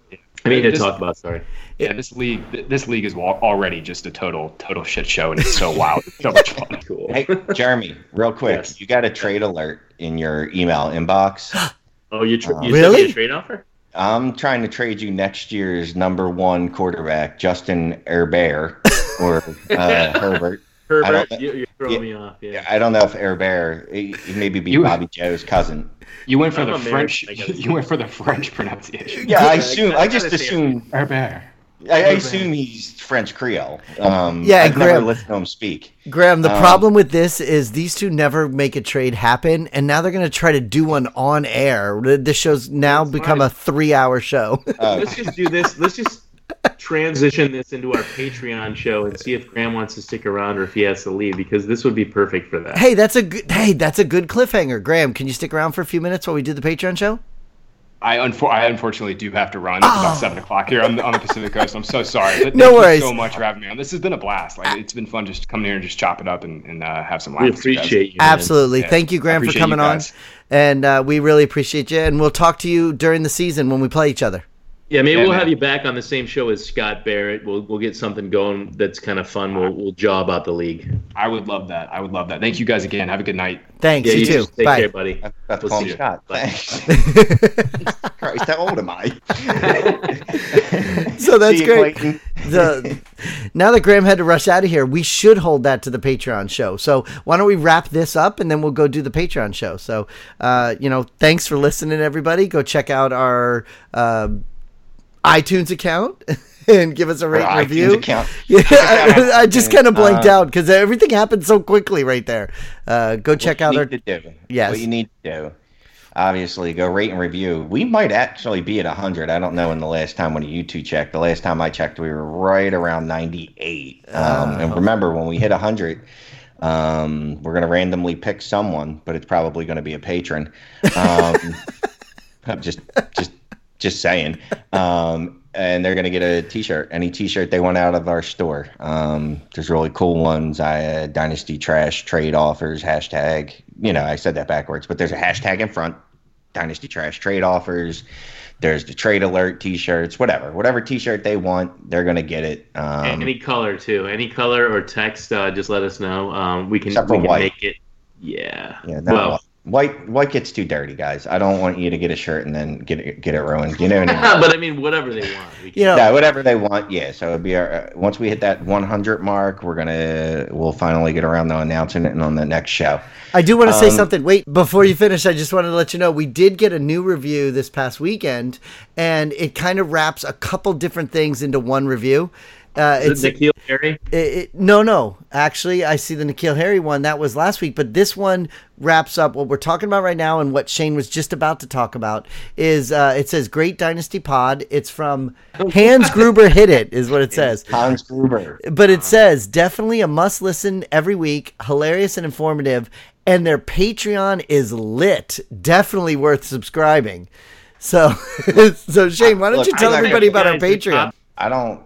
I mean to talk about. Sorry. Yeah, this league is already just a total shit show, and it's so wild. It's so much fun. Cool. Hey, Jeremy, real quick, Yes. you got a trade alert in your email inbox. Oh, you Really? sent me a trade offer? I'm trying to trade you next year's number 1 quarterback, Justin Herbert or Herbert. Herbert, don't- you're throwing me off. Yeah. I don't know if Herbert, he maybe be Bobby Joe's cousin. You went for I'm the American, French. I guess. You went for the French pronunciation. Yeah, I I just gotta say assume. Herbert. I assume he's French Creole. Yeah, I've never Graham- listened to him speak. Graham, the problem with this is these two never make a trade happen, and now they're going to try to do one on air. The show's now become a 3-hour show. Let's just do this. Let's just transition this into our Patreon show and see if Graham wants to stick around or if he has to leave, because this would be perfect for that. Hey, that's a good cliffhanger. Graham, can you stick around for a few minutes while we do the Patreon show? I unfortunately do have to run. It's about 7 o'clock here on the Pacific Coast. I'm so sorry. But No thank worries. you so much for having me on. This has been a blast. Like, it's been fun just coming here and just chop it up and have some We laughs. with you guys. appreciate you. man. Absolutely. Yeah, Thank you, I Graham, for appreciate coming you on. guys. And we really appreciate you. And we'll talk to you during the season when we play each other. Yeah, maybe Yeah, we'll man. have you back on the same show as Scott Barrett. We'll get something going that's kind of fun. We'll jaw about the league. I would love that. Thank you guys again. Have a good night. Thanks. Yeah, you too. just take Bye. care, buddy. I'm about to We'll call see him you. Scott. Bye. Thanks. Christ, how old am I? So that's See you, great. Clayton. Now that Graham had to rush out of here, we should hold that to the Patreon show. So why don't we wrap this up and then we'll go do the Patreon show. So, thanks for listening, everybody. Go check out our iTunes account and give us a rate and iTunes review. account. Yeah, I just kind of blanked out because everything happened so quickly right there. Go check out our. What you need to do. Yes. What you need to do. Obviously, go rate and review. We might actually be at 100. I don't know when the last time when you two checked. The last time I checked, we were right around 98. And remember, when we hit 100, we're going to randomly pick someone, but it's probably going to be a patron. Just saying. And they're going to get a T-shirt, any T-shirt they want out of our store. There's really cool ones. Dynasty Trash Trade Offers, hashtag. I said that backwards, but there's a hashtag in front. Dynasty Trash Trade Offers. There's the Trade Alert T-shirts, whatever T-shirt they want, they're going to get it. Any color too. Any color or text, just let us know. We can Except for white. make it. Yeah. Yeah, Well, white gets too dirty, guys. I don't want you to get a shirt and then get it ruined. You know what I mean? but I mean, whatever they want. We can- Yeah, whatever they want. Yeah, so it'll be our once we hit that 100 mark, we'll finally get around to announcing it on the next show. I do want to say something. Wait, before you finish, I just wanted to let you know we did get a new review this past weekend, and it kind of wraps a couple different things into one review. Is it N'Keal Harry? No. Actually, I see the N'Keal Harry one. That was last week. But this one wraps up what we're talking about right now and what Shane was just about to talk about is it says Great Dynasty Pod. It's from Hans Gruber Hit It is what it says. Hans Gruber. But it says definitely a must listen every week. Hilarious and informative. And their Patreon is lit. Definitely worth subscribing. So, Shane, why don't you tell everybody about our Patreon? I don't,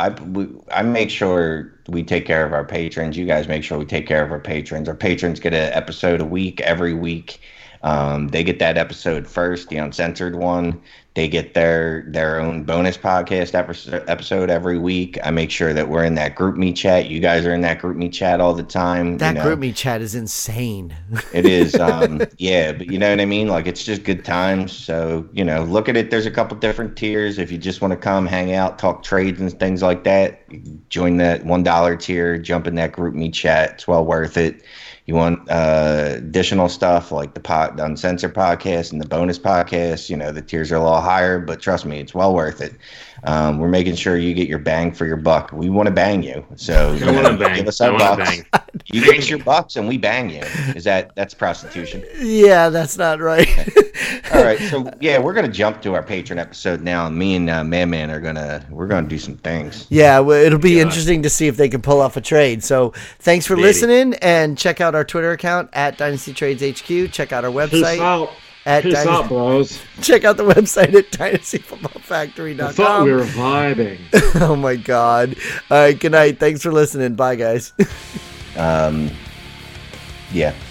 I make sure we take care of our patrons. You guys make sure we take care of our patrons. Our patrons get an episode a week, every week. They get that episode first, the uncensored one. They get their own bonus podcast episode every week. I make sure that we're in that group me chat. You guys are in that group me chat all the time. That group me chat is insane. It is, yeah, but you know what I mean? Like, it's just good times. So, look at it. There's a couple different tiers. If you just want to come hang out, talk trades and things like that, join that $1 tier, jump in that group me chat. It's well worth it. You want additional stuff like the Uncensored podcast and the bonus podcast, the tiers are a little higher, but trust me, it's well worth it. We're making sure you get your bang for your buck. We want to bang you. So I want to bang. give us I our want to bucks. bang. You give us your bucks and we bang you. That's prostitution. Yeah, that's not right. All right, so yeah, we're gonna jump to our patron episode now, and me and Man we're gonna do some things. Yeah, well, it'll be interesting to see if they can pull off a trade. So thanks for listening, and check out our Twitter account at Dynasty Trades HQ. Check out our website at Peace out, bros. Check out the website at dynastyfootballfactory.com. I thought we were vibing. Oh my God! All right, good night. Thanks for listening. Bye, guys. Yeah.